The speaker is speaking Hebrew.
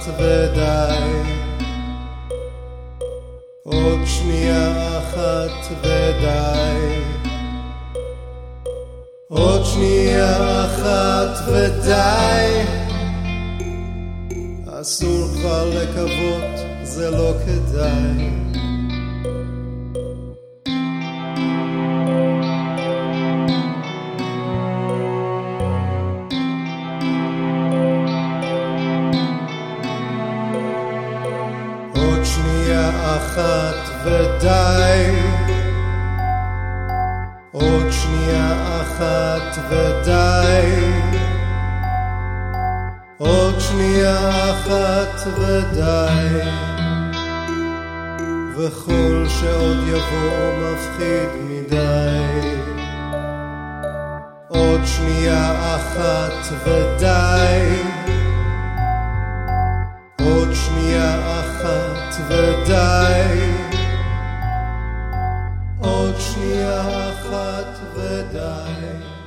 ודי, עוד שנייה אחת ודי, עוד שנייה אחת ודי. אסור כבר לקוות, זה לא כדאי. עוד שנייה אחת ודי, עוד שנייה אחת ודי, עוד שנייה אחת ודי. וכל שעוד יבוא מפחיד מדי. עוד שנייה אחת ודי, עוד שנייה אחת ודי, עוד שנייה אחת ודי.